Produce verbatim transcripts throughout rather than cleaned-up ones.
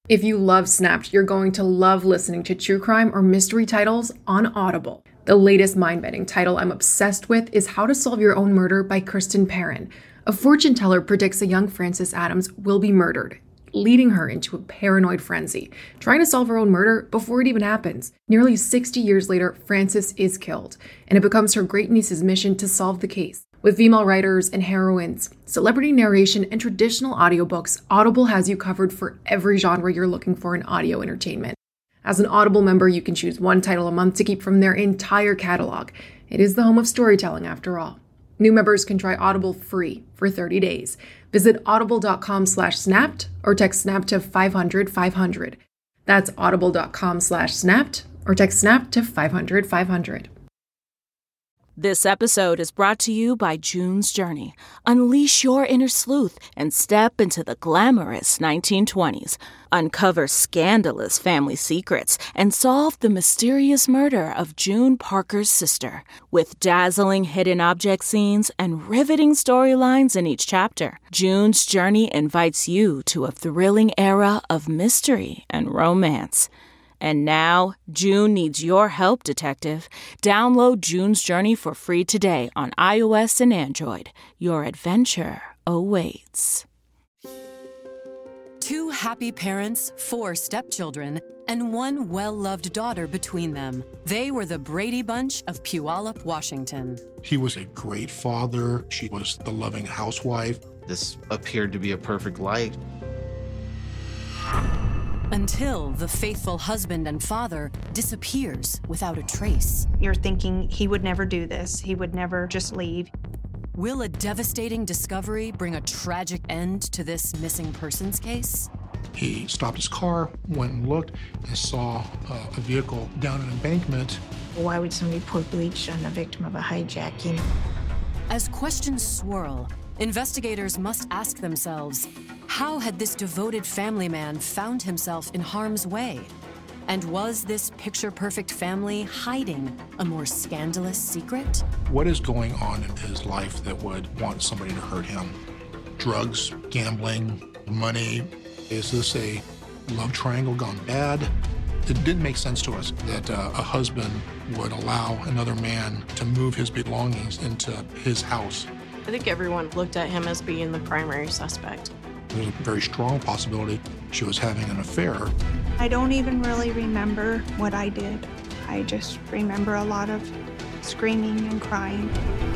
If you love Snapped, you're going to love listening to true crime or mystery titles on Audible. The latest mind-bending title I'm obsessed with is How to Solve Your Own Murder by Kristen Perrin. A fortune teller predicts a young Frances Adams will be murdered, leading her into a paranoid frenzy, trying to solve her own murder before it even happens. Nearly sixty years later, Frances is killed, and it becomes her great-niece's mission to solve the case. With female writers and heroines, celebrity narration, and traditional audiobooks, Audible has you covered for every genre you're looking for in audio entertainment. As an Audible member, you can choose one title a month to keep from their entire catalog. It is the home of storytelling, after all. New members can try Audible free for thirty days. Visit audible.com slash snapped or text snap to five hundred five hundred. That's audible.com slash snapped or text snap to five hundred five hundred. This episode is brought to you by June's Journey. Unleash your inner sleuth and step into the glamorous nineteen twenties. Uncover scandalous family secrets and solve the mysterious murder of June Parker's sister. With dazzling hidden object scenes and riveting storylines in each chapter, June's Journey invites you to a thrilling era of mystery and romance. And now, June needs your help, detective. Download June's Journey for free today on iOS and Android. Your adventure awaits. Two happy parents, four stepchildren, and one well-loved daughter between them. They were the Brady Bunch of Puyallup, Washington. He was a great father. She was the loving housewife. This appeared to be a perfect life. Until the faithful husband and father disappears without a trace. You're thinking he would never do this. He would never just leave. Will a devastating discovery bring a tragic end to this missing persons case? He stopped his car, went and looked, and saw uh, a vehicle down an embankment. Why would somebody pour bleach on a victim of a hijacking? As questions swirl, investigators must ask themselves, how had this devoted family man found himself in harm's way? And was this picture-perfect family hiding a more scandalous secret? What is going on in his life that would want somebody to hurt him? Drugs, gambling, money? Is this a love triangle gone bad? It didn't make sense to us that uh, a husband would allow another man to move his belongings into his house. I think everyone looked at him as being the primary suspect. There's a very strong possibility she was having an affair. I don't even really remember what I did. I just remember a lot of screaming and crying.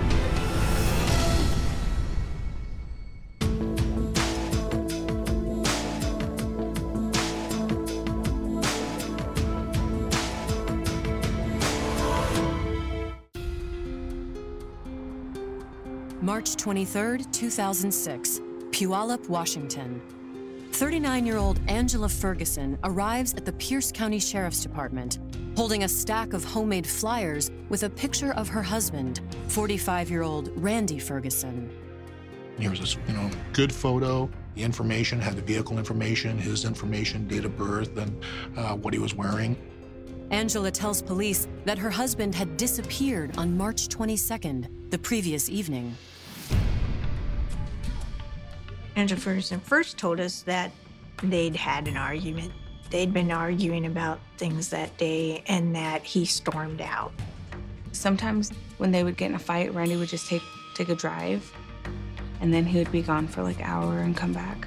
March twenty-third, two thousand six, Puyallup, Washington. thirty-nine-year-old Angela Ferguson arrives at the Pierce County Sheriff's Department, holding a stack of homemade flyers with a picture of her husband, forty-five-year-old Randy Ferguson. Here was this, you know, good photo. The information had the vehicle information, his information, date of birth, and uh, what he was wearing. Angela tells police that her husband had disappeared on March twenty-second, the previous evening. Angela Ferguson first told us that they'd had an argument. They'd been arguing about things that day and that he stormed out. Sometimes when they would get in a fight, Randy would just take, take a drive, and then he would be gone for like an hour and come back.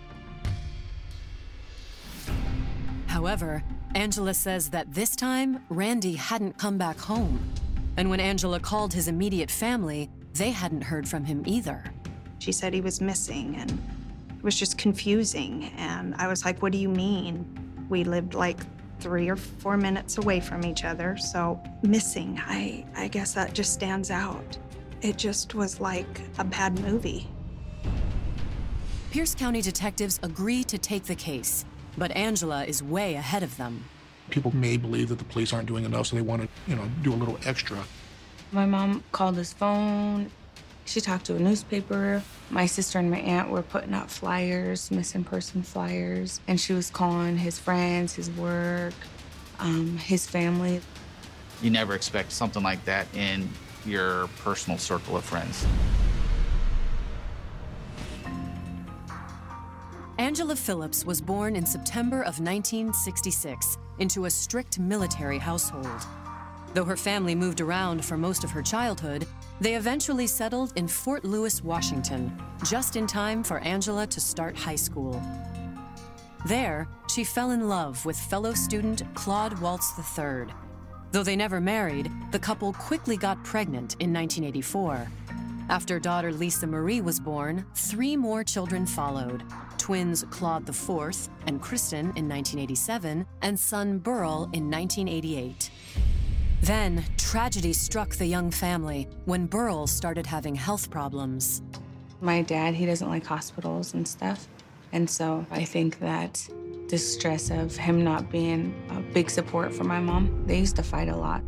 However, Angela says that this time, Randy hadn't come back home. And when Angela called his immediate family, they hadn't heard from him either. She said he was missing, and it was just confusing. And I was like, what do you mean? We lived like three or four minutes away from each other, so missing, I, I guess that just stands out. It just was like a bad movie. Pierce County detectives agree to take the case, but Angela is way ahead of them. People may believe that the police aren't doing enough, so they want to, you know, do a little extra. My mom called his phone. She talked to a newspaper. My sister and my aunt were putting out flyers, missing person flyers, and she was calling his friends, his work, um, his family. You never expect something like that in your personal circle of friends. Angela Phillips was born in September of nineteen sixty-six into a strict military household. Though her family moved around for most of her childhood, they eventually settled in Fort Lewis, Washington, just in time for Angela to start high school. There, she fell in love with fellow student Claude Waltz the third. Though they never married, the couple quickly got pregnant in nineteen eighty-four. After daughter Lisa Marie was born, three more children followed: twins Claude the fourth and Kristen in nineteen eighty-seven, and son Burl in nineteen eighty-eight. Then, tragedy struck the young family when Burl started having health problems. My dad, he doesn't like hospitals and stuff. And so I think that the stress of him not being a big support for my mom, they used to fight a lot.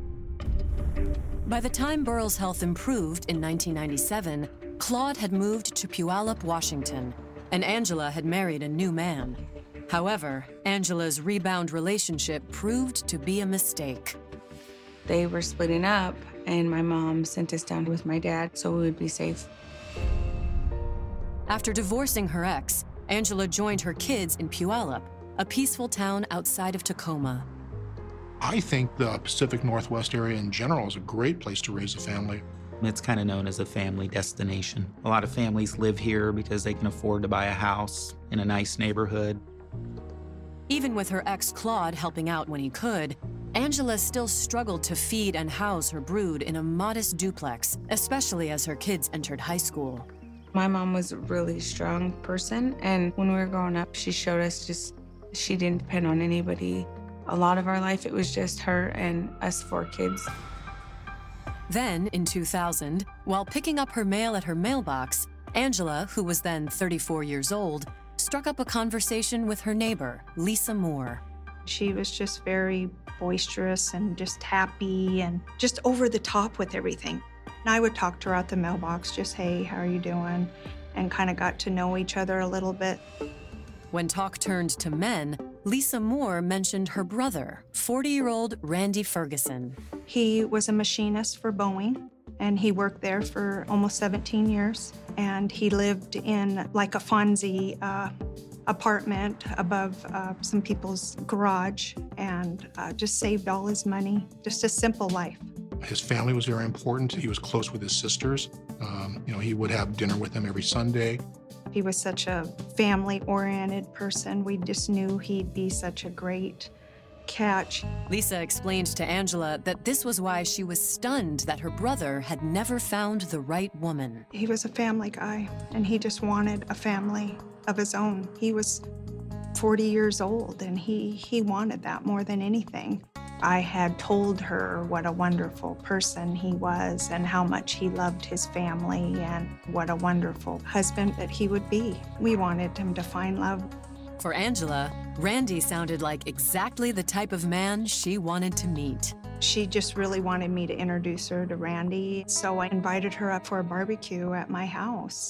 By the time Burl's health improved in nineteen ninety-seven, Claude had moved to Puyallup, Washington, and Angela had married a new man. However, Angela's rebound relationship proved to be a mistake. They were splitting up, and my mom sent us down with my dad so we would be safe. After divorcing her ex, Angela joined her kids in Puyallup, a peaceful town outside of Tacoma. I think the Pacific Northwest area in general is a great place to raise a family. It's kind of known as a family destination. A lot of families live here because they can afford to buy a house in a nice neighborhood. Even with her ex Claude helping out when he could, Angela still struggled to feed and house her brood in a modest duplex, especially as her kids entered high school. My mom was a really strong person, and when we were growing up, she showed us just she didn't depend on anybody. A lot of our life, it was just her and us four kids. Then, in two thousand, while picking up her mail at her mailbox, Angela, who was then thirty-four years old, struck up a conversation with her neighbor, Lisa Moore. She was just very boisterous and just happy and just over the top with everything. And I would talk to her at the mailbox, just, hey, how are you doing? And kind of got to know each other a little bit. When talk turned to men, Lisa Moore mentioned her brother, forty-year-old Randy Ferguson. He was a machinist for Boeing, and he worked there for almost seventeen years. And he lived in like a Fonzie uh, apartment above uh, some people's garage and uh, just saved all his money. Just a simple life. His family was very important. He was close with his sisters. Um, you know, he would have dinner with them every Sunday. He was such a family-oriented person. We just knew he'd be such a great catch. Lisa explained to Angela that this was why she was stunned that her brother had never found the right woman. He was a family guy, and he just wanted a family of his own. He was forty years old, and he, he wanted that more than anything. I had told her what a wonderful person he was and how much he loved his family and what a wonderful husband that he would be. We wanted him to find love. For Angela, Randy sounded like exactly the type of man she wanted to meet. She just really wanted me to introduce her to Randy, so I invited her up for a barbecue at my house.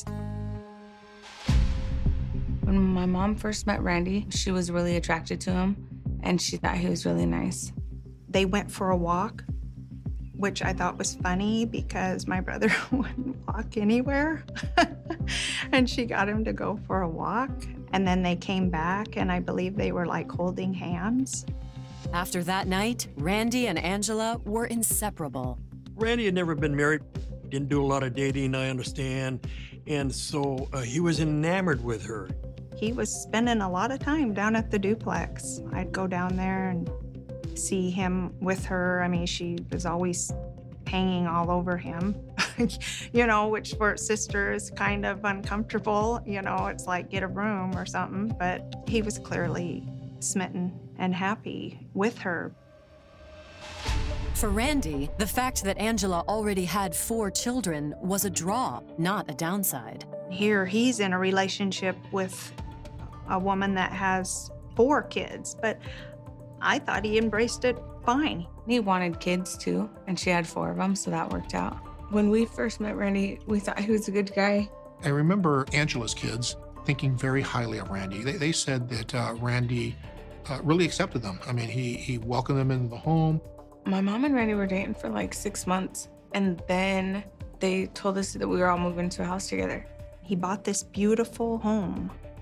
When my mom first met Randy, she was really attracted to him, and she thought he was really nice. They went for a walk, which I thought was funny because my brother wouldn't walk anywhere. And she got him to go for a walk. And then they came back, and I believe they were like holding hands. After that night, Randy and Angela were inseparable. Randy had never been married, didn't do a lot of dating, I understand. And so uh, he was enamored with her. He was spending a lot of time down at the duplex. I'd go down there and see him with her. I mean, she was always hanging all over him, you know, which for a sister is kind of uncomfortable. You know, it's like get a room or something. But he was clearly smitten and happy with her. For Randy, the fact that Angela already had four children was a draw, not a downside. Here, he's in a relationship with a woman that has four kids, but I thought he embraced it fine. He wanted kids too, and she had four of them, so that worked out. When we first met Randy, we thought he was a good guy. I remember Angela's kids thinking very highly of Randy. They, they said that uh, Randy uh, really accepted them. I mean, he, he welcomed them into the home. My mom and Randy were dating for like six months, and then they told us that we were all moving to a house together. He bought this beautiful home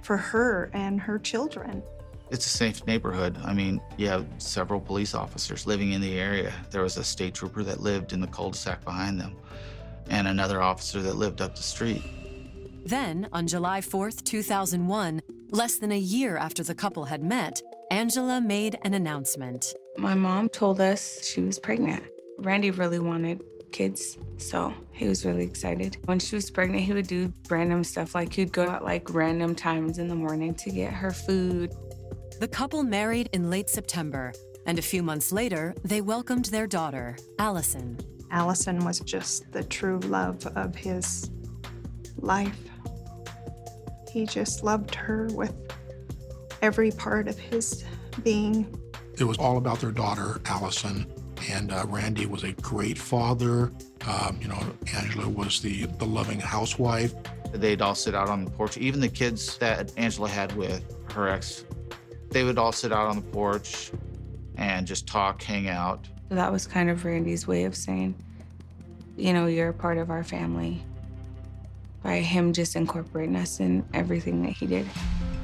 for her and her children. It's a safe neighborhood. I mean, you have several police officers living in the area. There was a state trooper that lived in the cul-de-sac behind them, and another officer that lived up the street. Then, on July fourth, two thousand one, less than a year after the couple had met, Angela made an announcement. My mom told us she was pregnant. Randy really wanted kids, so he was really excited. When she was pregnant, he would do random stuff, like he'd go at like random times in the morning to get her food. The couple married in late September, and a few months later, they welcomed their daughter, Allison. Allison was just the true love of his life. He just loved her with every part of his being. It was all about their daughter, Allison, and uh, Randy was a great father. Um, you know, Angela was the, the loving housewife. They'd all sit out on the porch. Even the kids that Angela had with her ex, they would all sit out on the porch and just talk, hang out. That was kind of Randy's way of saying, you know, you're a part of our family, by him just incorporating us in everything that he did.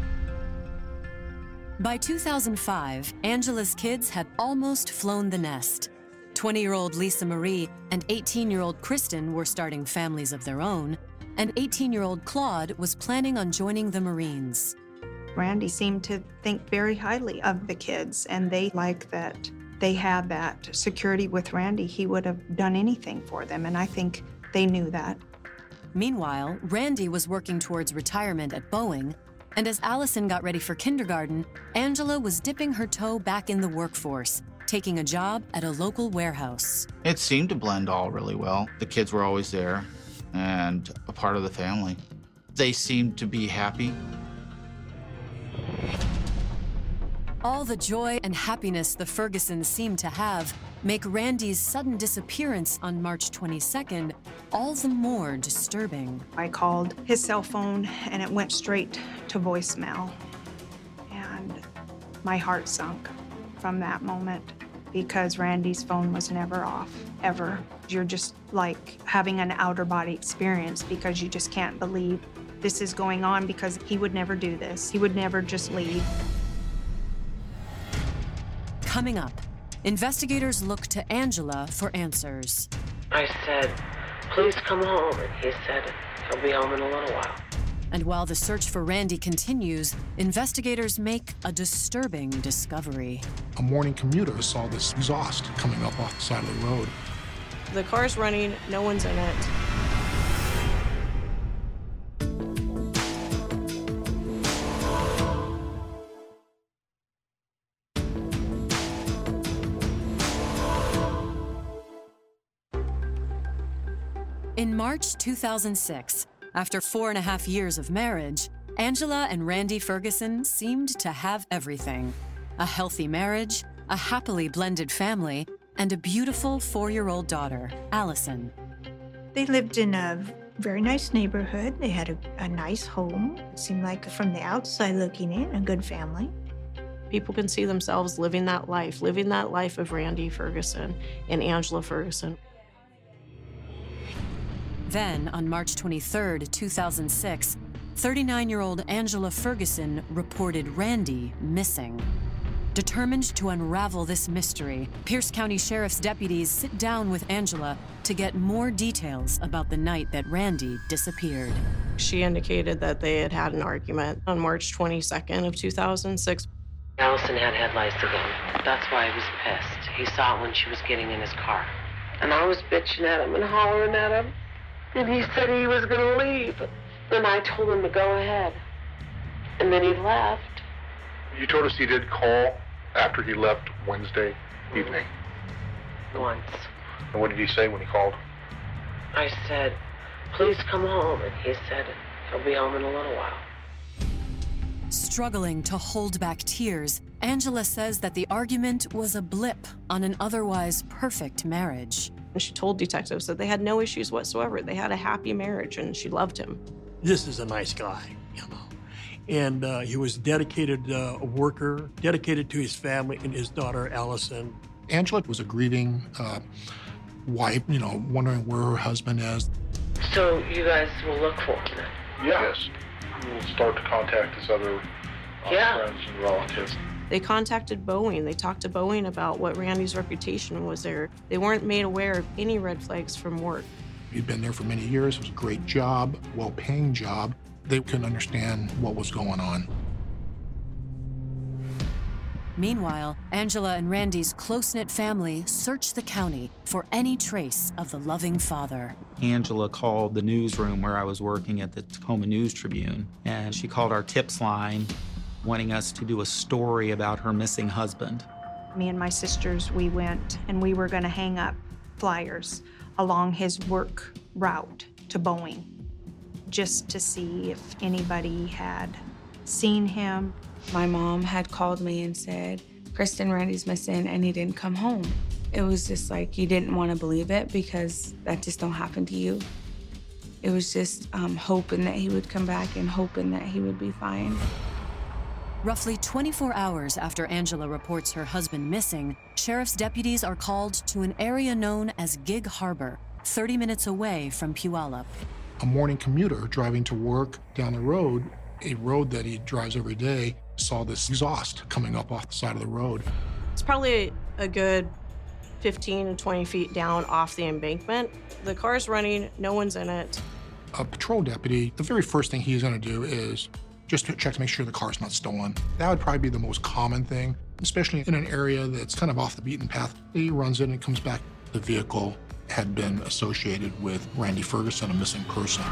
By two thousand five, Angela's kids had almost flown the nest. twenty-year-old Lisa Marie and eighteen-year-old Kristen were starting families of their own, and eighteen-year-old Claude was planning on joining the Marines. Randy seemed to think very highly of the kids, and they liked that they had that security with Randy. He would have done anything for them, and I think they knew that. Meanwhile, Randy was working towards retirement at Boeing, and as Allison got ready for kindergarten, Angela was dipping her toe back in the workforce, taking a job at a local warehouse. It seemed to blend all really well. The kids were always there and a part of the family. They seemed to be happy. All the joy and happiness the Fergusons seemed to have make Randy's sudden disappearance on March twenty-second all the more disturbing. I called his cell phone and it went straight to voicemail. And my heart sunk from that moment because Randy's phone was never off, ever. You're just like having an outer body experience because you just can't believe this is going on, because he would never do this. He would never just leave. Coming up, investigators look to Angela for answers. I said, please come home, and he said, he'll be home in a little while. And while the search for Randy continues, investigators make a disturbing discovery. A morning commuter saw this exhaust coming up off the side of the road. The car's running, no one's in it. In March two thousand six, after four and a half years of marriage, Angela and Randy Ferguson seemed to have everything. A healthy marriage, a happily blended family, and a beautiful four-year-old daughter, Allison. They lived in a very nice neighborhood. They had a, a nice home. It seemed like, from the outside looking in, a good family. People can see themselves living that life, living that life of Randy Ferguson and Angela Ferguson. Then, on March twenty-third, two thousand six, thirty-nine-year-old Angela Ferguson reported Randy missing. Determined to unravel this mystery, Pierce County Sheriff's deputies sit down with Angela to get more details about the night that Randy disappeared. She indicated that they had had an argument on March twenty-second of two thousand six. Allison had head lice again. That's why he was pissed. He saw it when she was getting in his car. And I was bitching at him and hollering at him. And he said he was going to leave. And I told him to go ahead. And then he left. You told us he did call after he left Wednesday evening. Once. And what did he say when he called? I said, please come home. And he said, he'll be home in a little while. Struggling to hold back tears, Angela says that the argument was a blip on an otherwise perfect marriage. And she told detectives that they had no issues whatsoever. They had a happy marriage and she loved him. This is a nice guy, you know. And uh, he was dedicated uh, a worker, dedicated to his family and his daughter, Allison. Angela was a grieving uh, wife, you know, wondering where her husband is. So you guys will look for him then? Yes. will start to contact his other uh, Yeah. friends and relatives. They contacted Boeing. They talked to Boeing about what Randy's reputation was there. They weren't made aware of any red flags from work. He'd been there for many years. It was a great job, well-paying job. They couldn't understand what was going on. Meanwhile, Angela and Randy's close-knit family searched the county for any trace of the loving father. Angela called the newsroom where I was working at the Tacoma News Tribune, and she called our tips line, wanting us to do a story about her missing husband. Me and my sisters, we went and we were going to hang up flyers along his work route to Boeing just to see if anybody had seen him. My mom had called me and said, Kristen, Randy's missing and he didn't come home. It was just like you didn't want to believe it because that just don't happen to you. It was just um, hoping that he would come back and hoping that he would be fine. Roughly twenty-four hours after Angela reports her husband missing, sheriff's deputies are called to an area known as Gig Harbor, thirty minutes away from Puyallup. A morning commuter driving to work down the road, a road that he drives every day, saw this exhaust coming up off the side of the road. It's probably a good fifteen to twenty feet down off the embankment. The car's running, no one's in it. A patrol deputy, the very first thing he's going to do is just to check to make sure the car's not stolen. That would probably be the most common thing, especially in an area that's kind of off the beaten path. He runs in and comes back. The vehicle had been associated with Randy Ferguson, a missing person.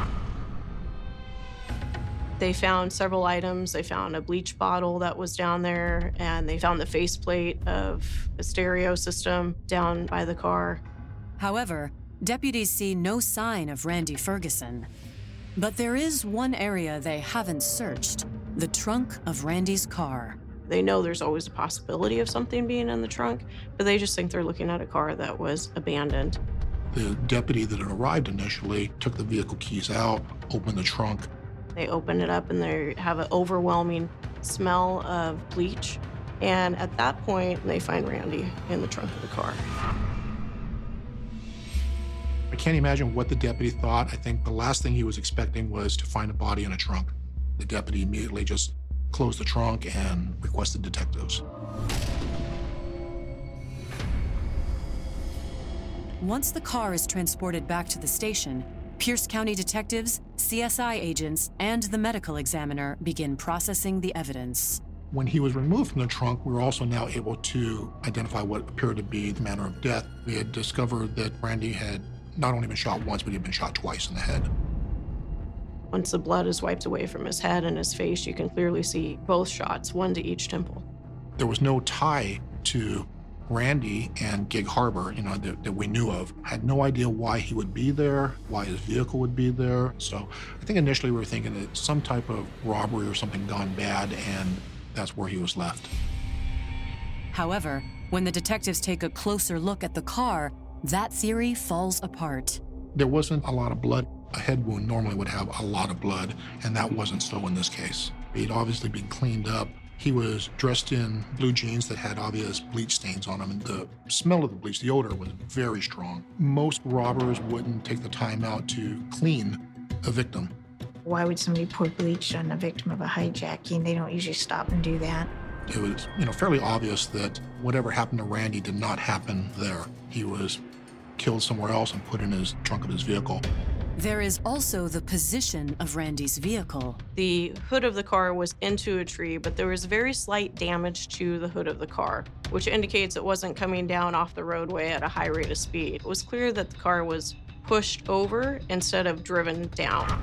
They found several items. They found a bleach bottle that was down there, and they found the faceplate of a stereo system down by the car. However, deputies see no sign of Randy Ferguson. But there is one area they haven't searched, the trunk of Randy's car. They know there's always a possibility of something being in the trunk, but they just think they're looking at a car that was abandoned. The deputy that had arrived initially took the vehicle keys out, opened the trunk. They open it up and they have an overwhelming smell of bleach. And at that point, they find Randy in the trunk of the car. I can't imagine what the deputy thought. I think the last thing he was expecting was to find a body in a trunk. The deputy immediately just closed the trunk and requested detectives. Once the car is transported back to the station, Pierce County detectives, C S I agents, and the medical examiner begin processing the evidence. When he was removed from the trunk, we were also now able to identify what appeared to be the manner of death. We had discovered that Randy had not only been shot once, but he had been shot twice in the head. Once the blood is wiped away from his head and his face, you can clearly see both shots, one to each temple. There was no tie to Randy and Gig Harbor, you know, that, that we knew of. Had no idea why he would be there, why his vehicle would be there. So I think initially we were thinking that some type of robbery or something gone bad, and that's where he was left. However, when the detectives take a closer look at the car, that theory falls apart. There wasn't a lot of blood. A head wound normally would have a lot of blood, and that wasn't so in this case. He'd obviously been cleaned up. He was dressed in blue jeans that had obvious bleach stains on them, and the smell of the bleach, the odor, was very strong. Most robbers wouldn't take the time out to clean a victim. Why would somebody pour bleach on a victim of a hijacking? They don't usually stop and do that. It was, you know, fairly obvious that whatever happened to Randy did not happen there. He was killed somewhere else and put in his trunk of his vehicle. There is also the position of Randy's vehicle. The hood of the car was into a tree, but there was very slight damage to the hood of the car, which indicates it wasn't coming down off the roadway at a high rate of speed. It was clear that the car was pushed over instead of driven down.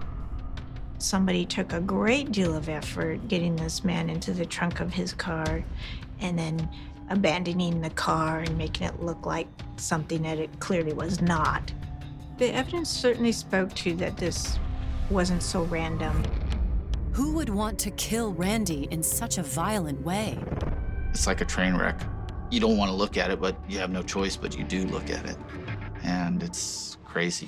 Somebody took a great deal of effort getting this man into the trunk of his car and then abandoning the car and making it look like something that it clearly was not. The evidence certainly spoke to that this wasn't so random. Who would want to kill Randy in such a violent way? It's like a train wreck. You don't want to look at it, but you have no choice, but you do look at it. And it's crazy.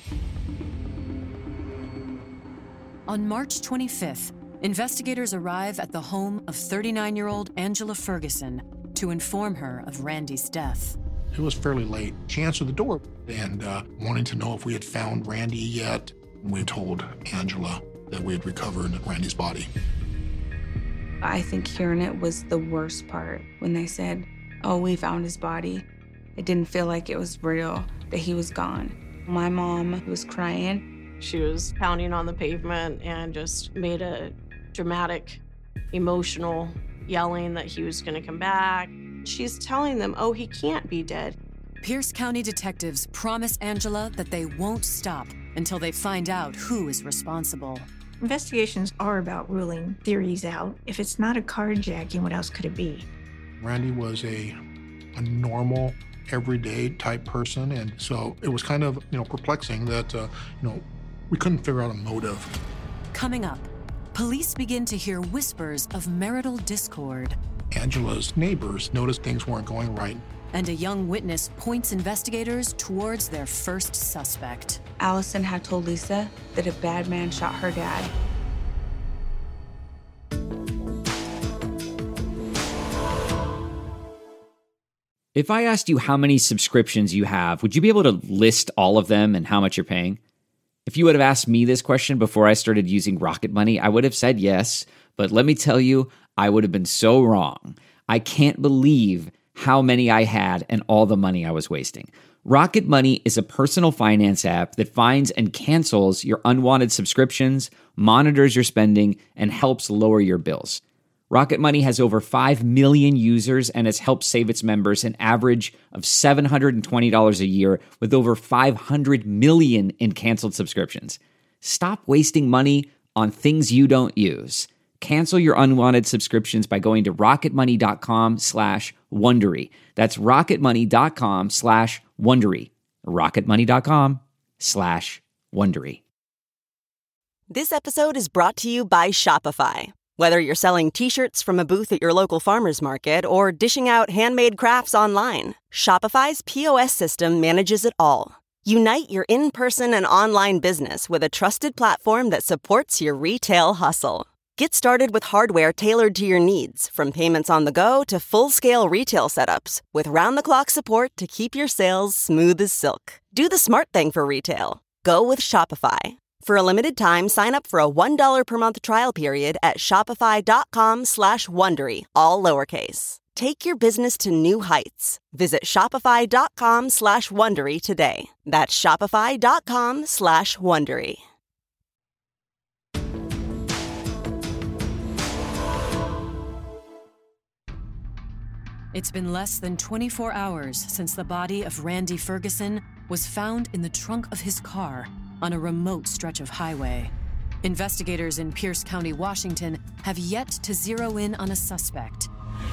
On March twenty-fifth, investigators arrive at the home of thirty-nine-year-old Angela Ferguson to inform her of Randy's death. It was fairly late. She answered the door and uh, wanting to know if we had found Randy yet. We told Angela that we had recovered Randy's body. I think hearing it was the worst part when they said, oh, we found his body. It didn't feel like it was real, that he was gone. My mom was crying. She was pounding on the pavement and just made a dramatic, emotional yelling that he was going to come back. She's telling them, oh, he can't be dead. Pierce County detectives promise Angela that they won't stop until they find out who is responsible. Investigations are about ruling theories out. If it's not a carjacking, what else could it be? Randy was a, a normal, everyday type person, and so it was kind of, you know, perplexing that, uh, you know, we couldn't figure out a motive. Coming up, police begin to hear whispers of marital discord. Angela's neighbors noticed things weren't going right. And a young witness points investigators towards their first suspect. Allison had told Lisa that a bad man shot her dad. If I asked you how many subscriptions you have, would you be able to list all of them and how much you're paying? If you would have asked me this question before I started using Rocket Money, I would have said yes, but let me tell you, I would have been so wrong. I can't believe how many I had and all the money I was wasting. Rocket Money is a personal finance app that finds and cancels your unwanted subscriptions, monitors your spending, and helps lower your bills. Rocket Money has over five million users and has helped save its members an average of seven hundred twenty dollars a year with over five hundred million in canceled subscriptions. Stop wasting money on things you don't use. Cancel your unwanted subscriptions by going to rocketmoney.com slash Wondery. That's rocketmoney.com slash Wondery. rocketmoney.com slash Wondery. This episode is brought to you by Shopify. Whether you're selling t-shirts from a booth at your local farmer's market or dishing out handmade crafts online, Shopify's P O S system manages it all. Unite your in-person and online business with a trusted platform that supports your retail hustle. Get started with hardware tailored to your needs, from payments on the go to full-scale retail setups, with round-the-clock support to keep your sales smooth as silk. Do the smart thing for retail. Go with Shopify. For a limited time, sign up for a one dollar per month trial period at shopify.com slash Wondery, all lowercase. Take your business to new heights. Visit shopify.com slash Wondery today. That's shopify.com slash Wondery. It's been less than twenty-four hours since the body of Randy Ferguson was found in the trunk of his car on a remote stretch of highway. Investigators in Pierce County, Washington, have yet to zero in on a suspect.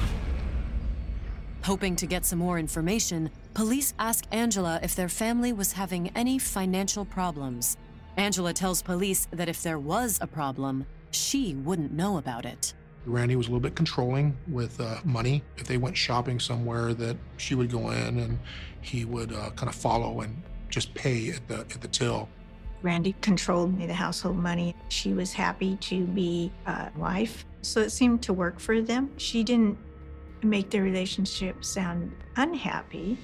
Hoping to get some more information, police ask Angela if their family was having any financial problems. Angela tells police that if there was a problem, she wouldn't know about it. Randy was a little bit controlling with uh, money. If they went shopping somewhere, that she would go in and he would uh, kind of follow and just pay at the at the till. Randy controlled the household money. She was happy to be a wife, so it seemed to work for them. She didn't make their relationship sound unhappy.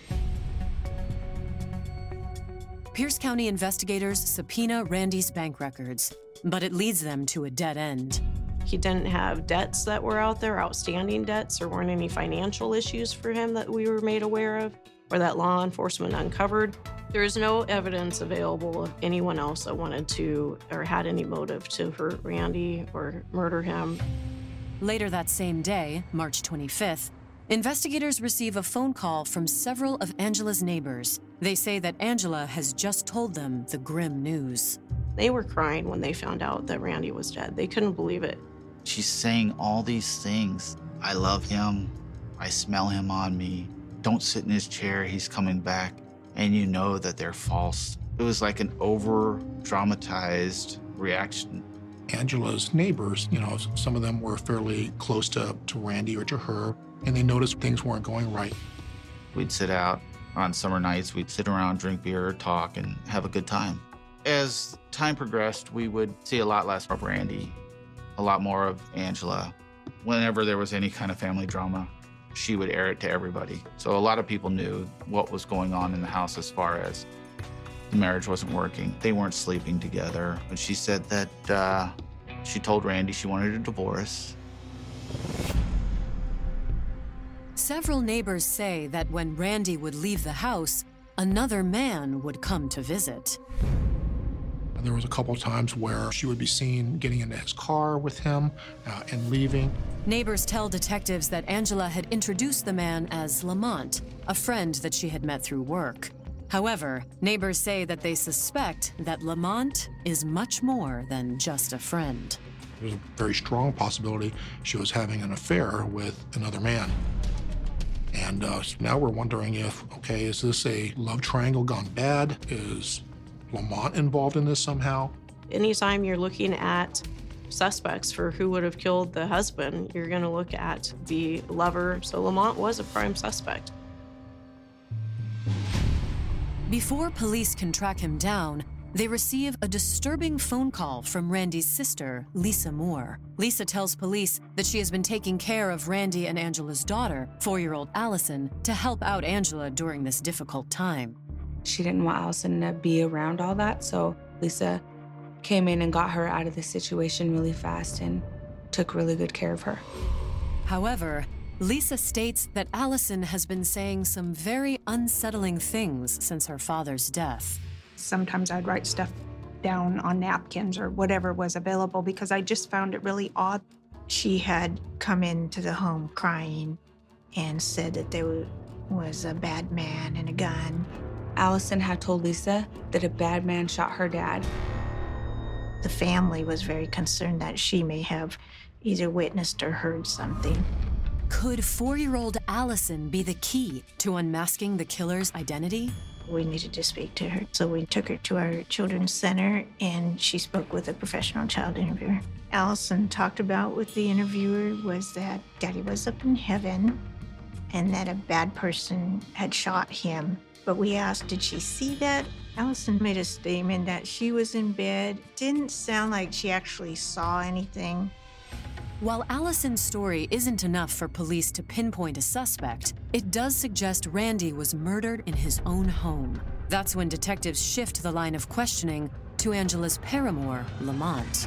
Pierce County investigators subpoena Randy's bank records, but it leads them to a dead end. He didn't have debts that were out there, outstanding debts. There weren't any financial issues for him that we were made aware of or that law enforcement uncovered. There is no evidence available of anyone else that wanted to or had any motive to hurt Randy or murder him. Later that same day, March twenty-fifth, investigators receive a phone call from several of Angela's neighbors. They say that Angela has just told them the grim news. They were crying when they found out that Randy was dead. They couldn't believe it. She's saying all these things. I love him. I smell him on me. Don't sit in his chair. He's coming back. And you know that they're false. It was like an over-dramatized reaction. Angela's neighbors, you know, some of them were fairly close to, to Randy or to her, and they noticed things weren't going right. We'd sit out on summer nights. We'd sit around, drink beer, talk, and have a good time. As time progressed, we would see a lot less of Randy, a lot more of Angela. Whenever there was any kind of family drama, she would air it to everybody. So a lot of people knew what was going on in the house as far as The marriage wasn't working. They weren't sleeping together. And she said that uh, she told Randy she wanted a divorce. Several neighbors say that when Randy would leave the house, another man would come to visit. There was a couple of times where she would be seen getting into his car with him uh, and leaving. Neighbors tell detectives that Angela had introduced the man as Lamont, a friend that she had met through work. However, neighbors say that they suspect that Lamont is much more than just a friend. There's a very strong possibility she was having an affair with another man. And uh, so now we're wondering if, okay, is this a love triangle gone bad? Is Lamont involved in this somehow? Anytime you're looking at suspects for who would have killed the husband, you're going to look at the lover. So Lamont was a prime suspect. Before police can track him down, they receive a disturbing phone call from Randy's sister, Lisa Moore. Lisa tells police that she has been taking care of Randy and Angela's daughter, four-year-old Allison, to help out Angela during this difficult time. She didn't want Allison to be around all that, so Lisa came in and got her out of the situation really fast and took really good care of her. However, Lisa states that Allison has been saying some very unsettling things since her father's death. Sometimes I'd write stuff down on napkins or whatever was available because I just found it really odd. She had come into the home crying and said that there was a bad man and a gun. Allison had told Lisa that a bad man shot her dad. The family was very concerned that she may have either witnessed or heard something. Could four-year-old Allison be the key to unmasking the killer's identity? We needed to speak to her, so we took her to our children's center, and she spoke with a professional child interviewer. Allison talked about with the interviewer was that Daddy was up in heaven and that a bad person had shot him. But we asked, did she see that? Allison made a statement that she was in bed. Didn't sound like she actually saw anything. While Allison's story isn't enough for police to pinpoint a suspect, it does suggest Randy was murdered in his own home. That's when detectives shift the line of questioning to Angela's paramour, Lamont.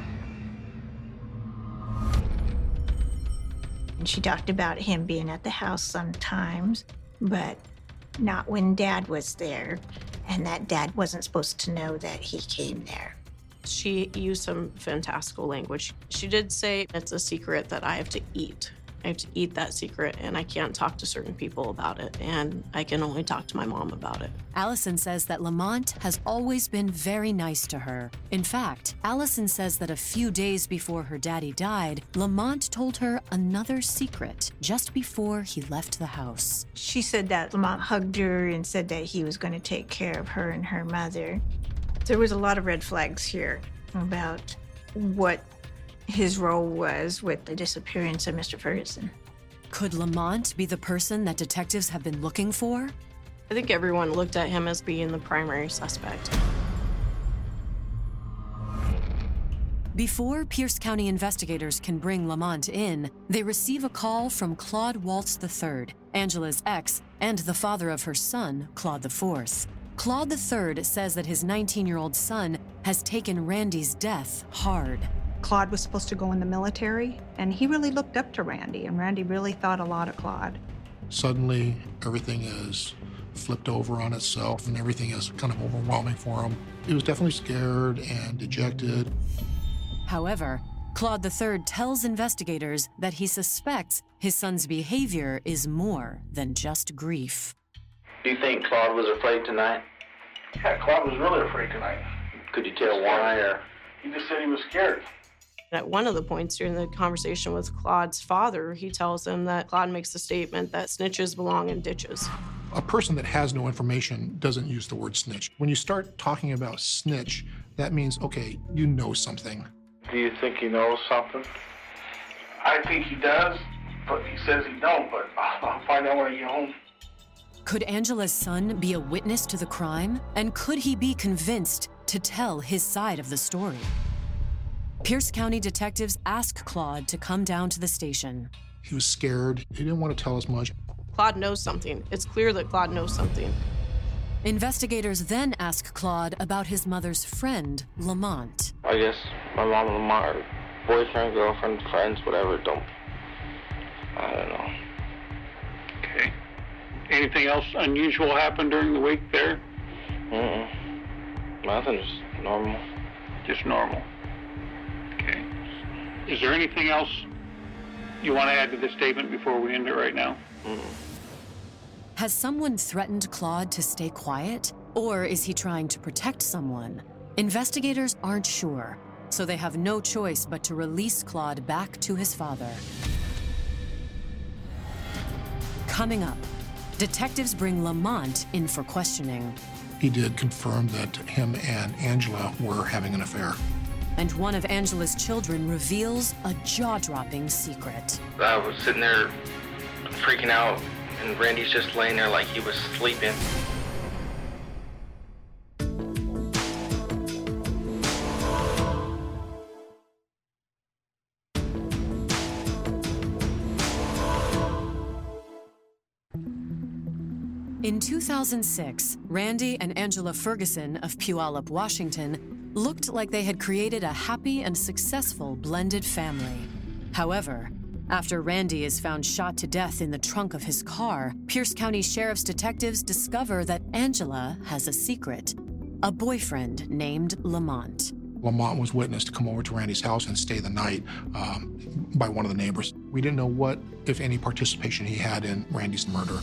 And she talked about him being at the house sometimes, but not when Dad was there, and that Dad wasn't supposed to know that he came there. She used some fantastical language. She did say it's a secret that I have to eat. I have to eat that secret, and I can't talk to certain people about it, and I can only talk to my mom about it. Allison says that Lamont has always been very nice to her. In fact, Allison says that a few days before her daddy died, Lamont told her another secret just before he left the house. She said that Lamont hugged her and said that he was going to take care of her and her mother. There was a lot of red flags here about what his role was with the disappearance of Mister Ferguson. Could Lamont be the person that detectives have been looking for? I think everyone looked at him as being the primary suspect. Before Pierce County investigators can bring Lamont in, they receive a call from Claude Waltz the third, Angela's ex, and the father of her son, Claude the fourth. Claude the third says that his nineteen-year-old son has taken Randy's death hard. Claude was supposed to go in the military, and he really looked up to Randy, and Randy really thought a lot of Claude. Suddenly, everything is flipped over on itself, and everything is kind of overwhelming for him. He was definitely scared and dejected. However, Claude the third tells investigators that he suspects his son's behavior is more than just grief. Do you think Claude was afraid tonight? Yeah, Claude was really afraid tonight. Could you tell why, or? He just said he was scared. At one of the points during the conversation with Claude's father, he tells him that Claude makes the statement that snitches belong in ditches. A person that has no information doesn't use the word snitch. When you start talking about snitch, that means, okay, you know something. Do you think he knows something? I think he does, but he says he don't, but I'll, I'll find out when I get home. Could Angela's son be a witness to the crime? And could he be convinced to tell his side of the story? Pierce County detectives ask Claude to come down to the station. He was scared. He didn't want to tell us much. Claude knows something. It's clear that Claude knows something. Investigators then ask Claude about his mother's friend, Lamont. I guess my mom and Lamont are boyfriend, girlfriend, friends, whatever. Don't. I don't know. Okay. Anything else unusual happened during the week there? Mm-mm. Nothing, just normal. Just normal. Okay. Is there anything else you want to add to this statement before we end it right now? Mm-mm. Has someone threatened Claude to stay quiet? Or is he trying to protect someone? Investigators aren't sure, so they have no choice but to release Claude back to his father. Coming up, detectives bring Lamont in for questioning. He did confirm that him and Angela were having an affair. And one of Angela's children reveals a jaw-dropping secret. I was sitting there freaking out, and Randy's just laying there like he was sleeping. In two thousand six, Randy and Angela Ferguson of Puyallup, Washington, looked like they had created a happy and successful blended family. However, after Randy is found shot to death in the trunk of his car, Pierce County Sheriff's detectives discover that Angela has a secret, a boyfriend named Lamont. Lamont was witnessed to come over to Randy's house and stay the night um, by one of the neighbors. We didn't know what, if any, participation he had in Randy's murder.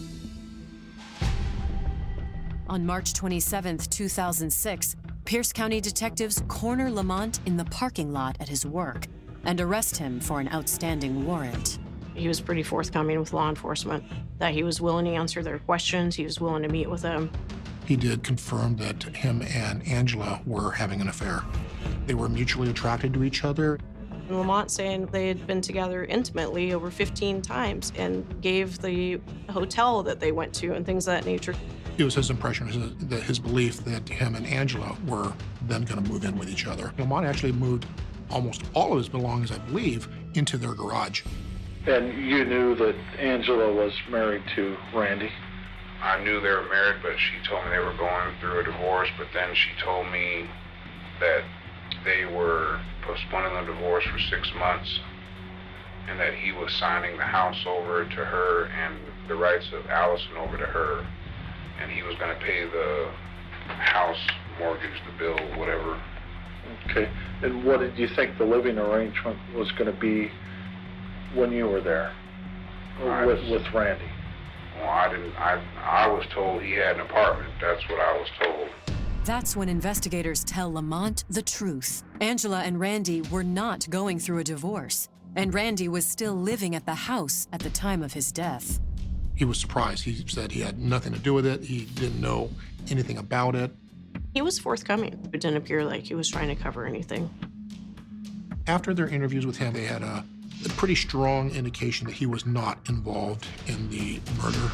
On March twenty-seventh, two thousand six, Pierce County detectives corner Lamont in the parking lot at his work and arrest him for an outstanding warrant. He was pretty forthcoming with law enforcement, that he was willing to answer their questions, he was willing to meet with them. He did confirm that him and Angela were having an affair. They were mutually attracted to each other. And Lamont saying they had been together intimately over fifteen times and gave the hotel that they went to and things of that nature. It was his impression, his, that his belief that him and Angela were then going to move in with each other. Lamont actually moved almost all of his belongings, I believe, into their garage. And you knew that Angela was married to Randy? I knew they were married, but she told me they were going through a divorce, but then she told me that they were postponing the divorce for six months and that he was signing the house over to her and the rights of Allison over to her, and he was going to pay the house mortgage, the bill, whatever. Okay. And what did you think the living arrangement was going to be when you were there I with, was, with Randy? Well, I didn't. I I was told he had an apartment. That's what I was told. That's when investigators tell Lamont the truth. Angela and Randy were not going through a divorce, and Randy was still living at the house at the time of his death. He was surprised. He said he had nothing to do with it. He didn't know anything about it. He was forthcoming. It didn't appear like he was trying to cover anything. After their interviews with him, they had a, a pretty strong indication that he was not involved in the murder.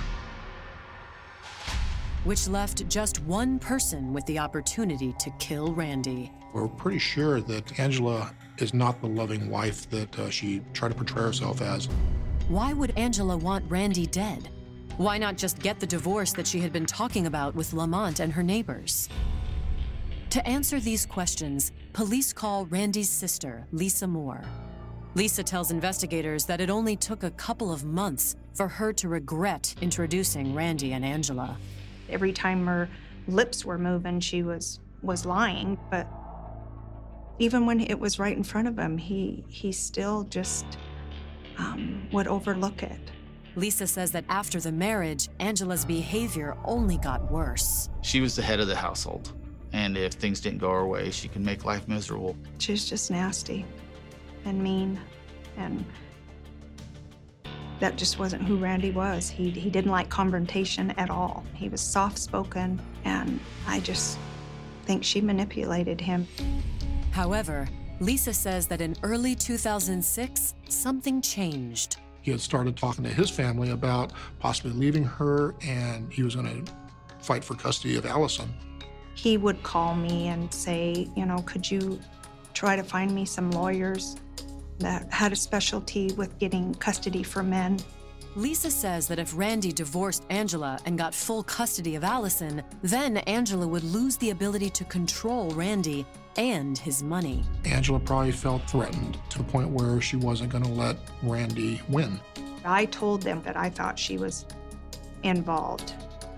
Which left just one person with the opportunity to kill Randy. We're pretty sure that Angela is not the loving wife that uh, she tried to portray herself as. Why would Angela want Randy dead? Why not just get the divorce that she had been talking about with Lamont and her neighbors? To answer these questions, police call Randy's sister, Lisa Moore. Lisa tells investigators that it only took a couple of months for her to regret introducing Randy and Angela. Every time her lips were moving, she was was lying, but even when it was right in front of him, he he still just um, would overlook it. Lisa says that after the marriage, Angela's behavior only got worse. She was the head of the household, and if things didn't go her way, she could make life miserable. She was just nasty and mean, and that just wasn't who Randy was. He, he didn't like confrontation at all. He was soft-spoken, and I just think she manipulated him. However, Lisa says that in early two thousand six, something changed. He had started talking to his family about possibly leaving her, and he was going to fight for custody of Allison. He would call me and say, you know, could you try to find me some lawyers that had a specialty with getting custody for men? Lisa says that if Randy divorced Angela and got full custody of Allison, then Angela would lose the ability to control Randy and his money. Angela probably felt threatened to the point where she wasn't going to let Randy win. I told them that I thought she was involved.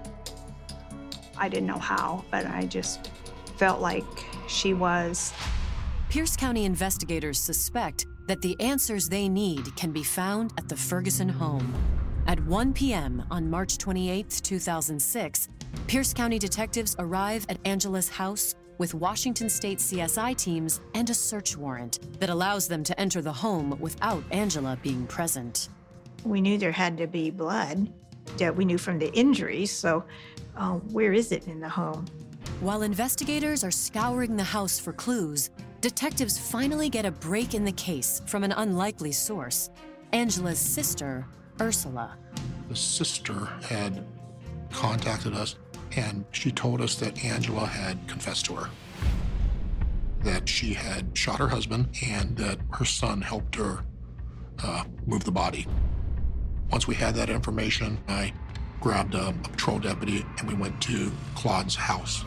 I didn't know how, but I just felt like she was. Pierce County investigators suspect that the answers they need can be found at the Ferguson home. At one p.m. on March twenty-eighth, two thousand six, Pierce County detectives arrive at Angela's house with Washington State C S I teams and a search warrant that allows them to enter the home without Angela being present. We knew there had to be blood that we knew from the injuries, so uh, where is it in the home? While investigators are scouring the house for clues, detectives finally get a break in the case from an unlikely source, Angela's sister, Ursula. The sister had contacted us, and she told us that Angela had confessed to her, that she had shot her husband and that her son helped her uh, move the body. Once we had that information, I grabbed a, a patrol deputy and we went to Claude's house.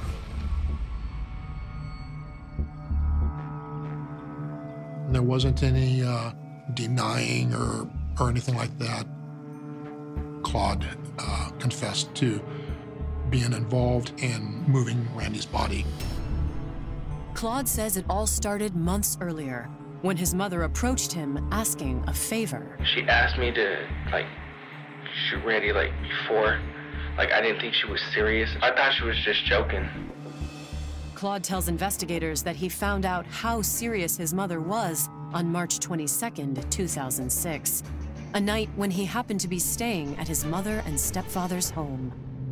There wasn't any uh, denying or, or anything like that. Claude uh, confessed to being involved in moving Randy's body. Claude says it all started months earlier when his mother approached him asking a favor. She asked me to, like, shoot Randy, like, before. Like, I didn't think she was serious. I thought she was just joking. Claude tells investigators that he found out how serious his mother was on March twenty-second, two thousand six, a night when he happened to be staying at his mother and stepfather's home.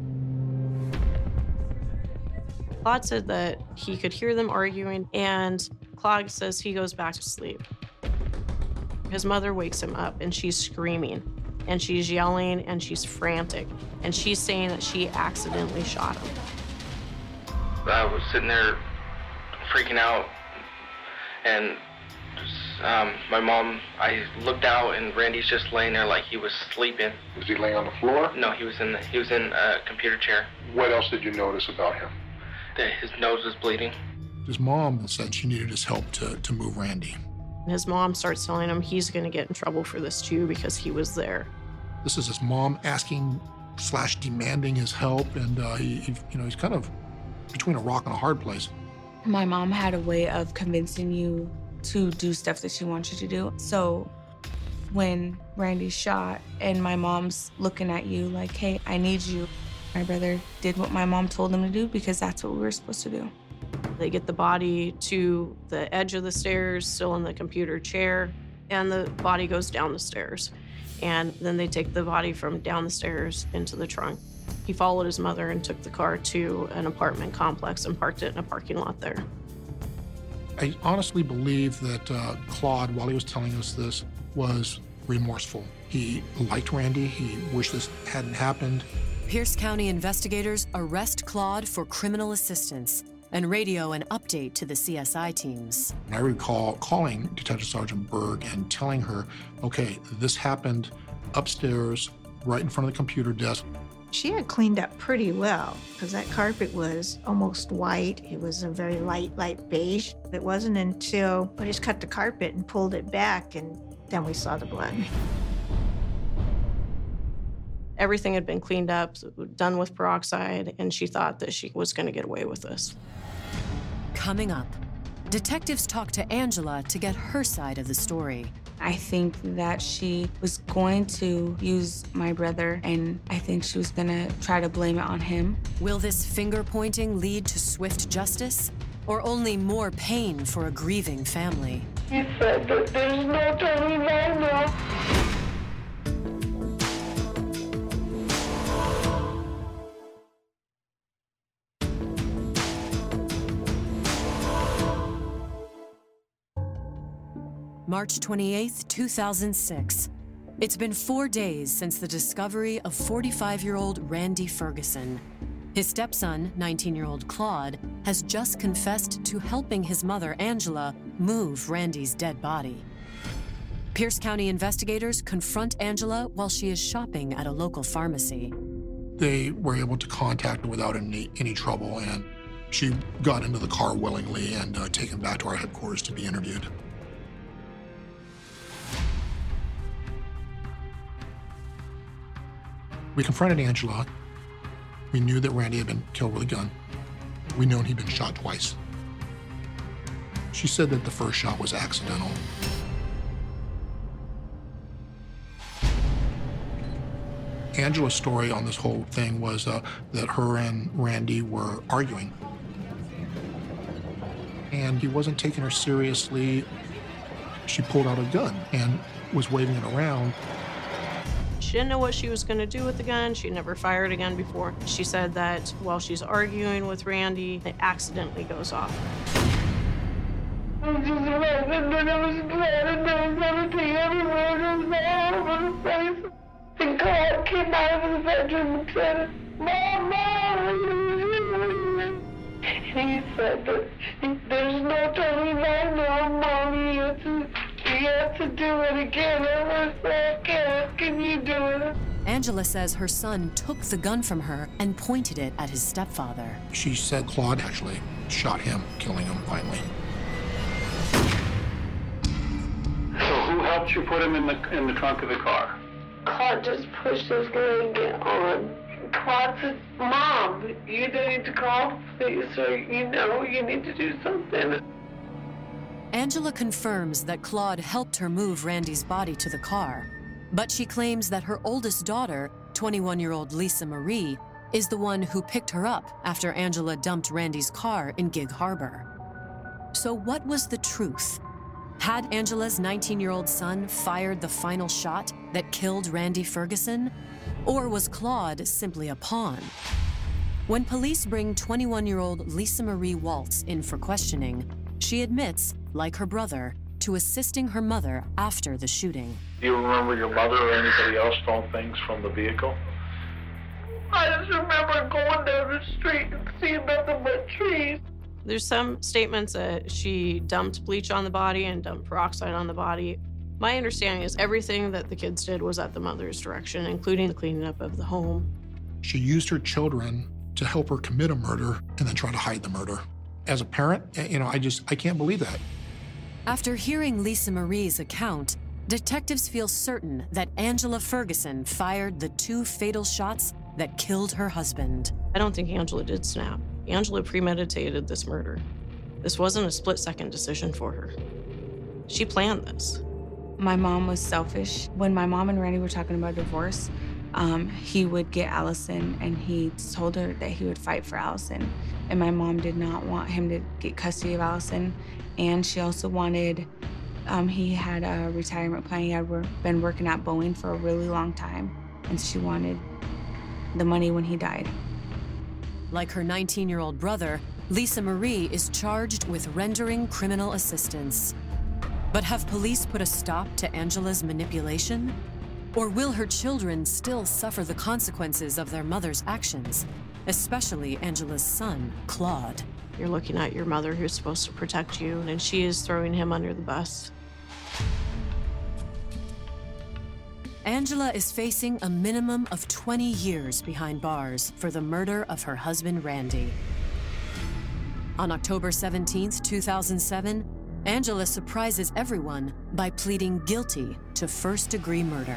Claude said that he could hear them arguing, and Claude says he goes back to sleep. His mother wakes him up, and she's screaming, and she's yelling, and she's frantic, and she's saying that she accidentally shot him. I was sitting there freaking out, and um, my mom, I looked out, and Randy's just laying there like he was sleeping. Was he laying on the floor? No, he was in the, he was in a computer chair. What else did you notice about him? That his nose was bleeding. His mom said she needed his help to, to move Randy. His mom starts telling him he's going to get in trouble for this too because he was there. This is his mom asking slash demanding his help, and uh, he, he, you know, he's kind of between a rock and a hard place. My mom had a way of convincing you to do stuff that she wants you to do. So when Randy's shot and my mom's looking at you like, hey, I need you, my brother did what my mom told him to do because that's what we were supposed to do. They get the body to the edge of the stairs, still in the computer chair, and the body goes down the stairs. And then they take the body from down the stairs into the trunk. He followed his mother and took the car to an apartment complex and parked it in a parking lot there. I honestly believe that uh, Claude, while he was telling us this, was remorseful. He liked Randy. He wished this hadn't happened. Pierce County investigators arrest Claude for criminal assistance and radio an update to the C S I teams. I recall calling Detective Sergeant Berg and telling her, okay, this happened upstairs, right in front of the computer desk. She had cleaned up pretty well because that carpet was almost white. It was a very light, light beige. It wasn't until we just cut the carpet and pulled it back and then we saw the blood. Everything had been cleaned up, done with peroxide, and she thought that she was going to get away with this. Coming up, detectives talk to Angela to get her side of the story. I think that she was going to use my brother, and I think she was gonna try to blame it on him. Will this finger-pointing lead to swift justice, or only more pain for a grieving family? He said that there's no turning back now. March twenty-eighth, two thousand six. It's been four days since the discovery of forty-five-year-old Randy Ferguson. His stepson, nineteen-year-old Claude, has just confessed to helping his mother, Angela, move Randy's dead body. Pierce County investigators confront Angela while she is shopping at a local pharmacy. They were able to contact her without any, any trouble, and she got into the car willingly and uh, taken back to our headquarters to be interviewed. We confronted Angela. We knew that Randy had been killed with a gun. We knew he'd been shot twice. She said that the first shot was accidental. Angela's story on this whole thing was uh, that her and Randy were arguing. And he wasn't taking her seriously. She pulled out a gun and was waving it around. She didn't know what she was going to do with the gun. She never fired a gun before. She said that while she's arguing with Randy, it accidentally goes off. I was just laughing, but I was glad and there was everything everywhere. There was all over the place. And God came out of the bedroom and said, Mom, Mom. And he said that there's no turning back now, Mom. You have to, you have to do it again. I was like, can, can you do it? Angela says her son took the gun from her and pointed it at his stepfather. She said Claude actually shot him, killing him finally. So who helped you put him in the in the trunk of the car? Claude just pushed his leg on. Claude said, Mom, you need to call the police, or you know, you need to do something. Angela confirms that Claude helped her move Randy's body to the car, but she claims that her oldest daughter, twenty-one-year-old Lisa Marie, is the one who picked her up after Angela dumped Randy's car in Gig Harbor. So what was the truth? Had Angela's nineteen-year-old son fired the final shot that killed Randy Ferguson? Or was Claude simply a pawn? When police bring twenty-one-year-old Lisa Marie Waltz in for questioning, she admits, like her brother, to assisting her mother after the shooting. Do you remember your mother or anybody else throwing things from the vehicle? I just remember going down the street and seeing nothing but trees. There's some statements that she dumped bleach on the body and dumped peroxide on the body. My understanding is everything that the kids did was at the mother's direction, including the cleaning up of the home. She used her children to help her commit a murder and then try to hide the murder. As a parent, you know, I just, I can't believe that. After hearing Lisa Marie's account, detectives feel certain that Angela Ferguson fired the two fatal shots that killed her husband. I don't think Angela did snap. Angela premeditated this murder. This wasn't a split-second decision for her. She planned this. My mom was selfish. When my mom and Randy were talking about divorce, um, he would get Allison, and he told her that he would fight for Allison. And my mom did not want him to get custody of Allison. And she also wanted, um, he had a retirement plan. He had been working at Boeing for a really long time. And she wanted the money when he died. Like her nineteen-year-old brother, Lisa Marie is charged with rendering criminal assistance. But have police put a stop to Angela's manipulation? Or will her children still suffer the consequences of their mother's actions, especially Angela's son, Claude? You're looking at your mother who's supposed to protect you, and she is throwing him under the bus. Angela is facing a minimum of twenty years behind bars for the murder of her husband, Randy. On October seventeenth, two thousand seven, Angela surprises everyone by pleading guilty to first-degree murder.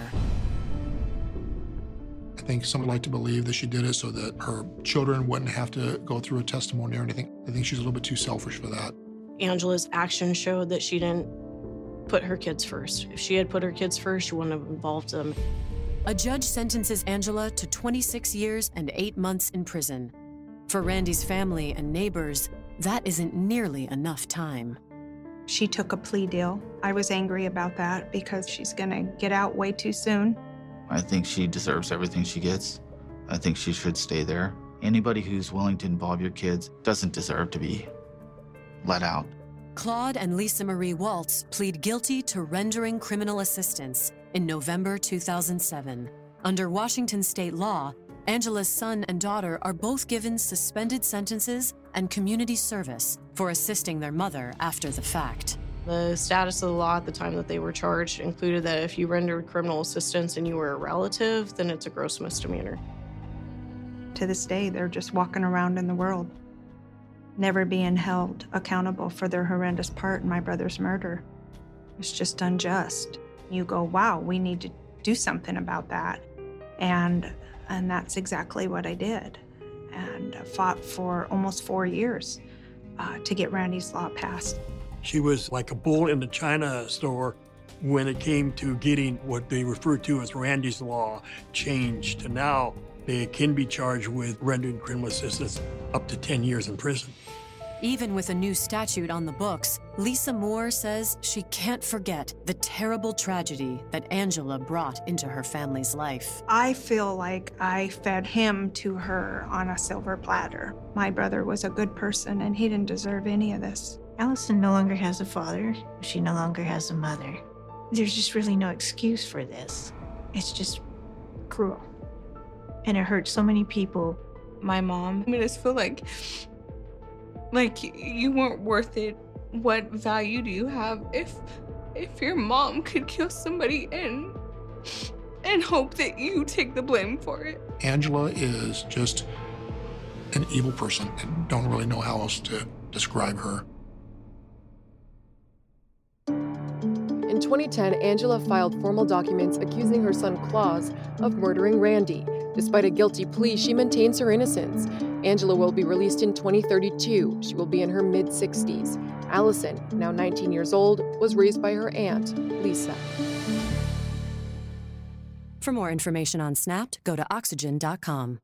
I think some would like to believe that she did it so that her children wouldn't have to go through a testimony or anything. I think she's a little bit too selfish for that. Angela's actions showed that she didn't put her kids first. If she had put her kids first, she wouldn't have involved them. A judge sentences Angela to twenty-six years and eight months in prison. For Randy's family and neighbors, that isn't nearly enough time. She took a plea deal. I was angry about that because she's gonna get out way too soon. I think she deserves everything she gets. I think she should stay there. Anybody who's willing to involve your kids doesn't deserve to be let out. Claude and Lisa Marie Waltz plead guilty to rendering criminal assistance in November two thousand seven. Under Washington state law, Angela's son and daughter are both given suspended sentences and community service for assisting their mother after the fact. The status of the law at the time that they were charged included that if you rendered criminal assistance and you were a relative, then it's a gross misdemeanor. To this day, they're just walking around in the world, never being held accountable for their horrendous part in my brother's murder. It's just unjust. You go, wow, we need to do something about that. And, and that's exactly what I did. And fought for almost four years uh, to get Randy's Law passed. She was like a bull in the china store when it came to getting what they refer to as Randy's Law changed. And now they can be charged with rendering criminal assistance up to ten years in prison. Even with a new statute on the books, Lisa Moore says she can't forget the terrible tragedy that Angela brought into her family's life. I feel like I fed him to her on a silver platter. My brother was a good person and he didn't deserve any of this. Allison no longer has a father. She no longer has a mother. There's just really no excuse for this. It's just cruel. And it hurts so many people. My mom made us feel like, like you weren't worth it. What value do you have if, if your mom could kill somebody and, and hope that you take the blame for it? Angela is just an evil person. I don't really know how else to describe her. In twenty ten, Angela filed formal documents accusing her son Claus of murdering Randy. Despite a guilty plea, she maintains her innocence. Angela will be released in twenty thirty-two. She will be in her mid-sixties. Allison, now nineteen years old, was raised by her aunt, Lisa. For more information on Snapped, go to oxygen dot com.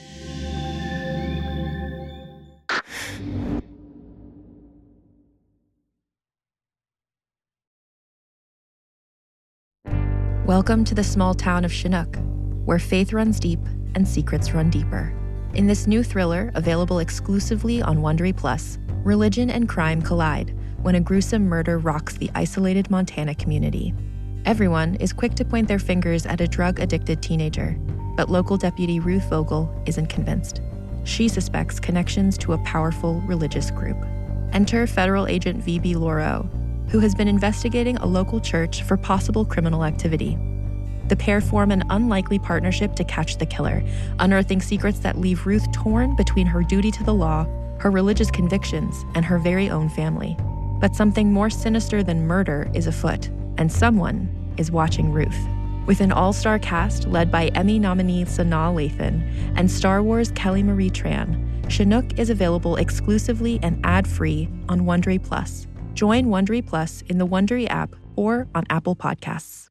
Welcome to the small town of Chinook, where faith runs deep and secrets run deeper. In this new thriller, available exclusively on Wondery Plus, religion and crime collide when a gruesome murder rocks the isolated Montana community. Everyone is quick to point their fingers at a drug-addicted teenager, but local deputy Ruth Vogel isn't convinced. She suspects connections to a powerful religious group. Enter federal agent V B Lauro, who has been investigating a local church for possible criminal activity. The pair form an unlikely partnership to catch the killer, unearthing secrets that leave Ruth torn between her duty to the law, her religious convictions, and her very own family. But something more sinister than murder is afoot, and someone is watching Ruth. With an all-star cast led by Emmy nominee Sanaa Lathan and Star Wars Kelly Marie Tran, Chinook is available exclusively and ad-free on Wondery Plus. Join Wondery Plus in the Wondery app or on Apple Podcasts.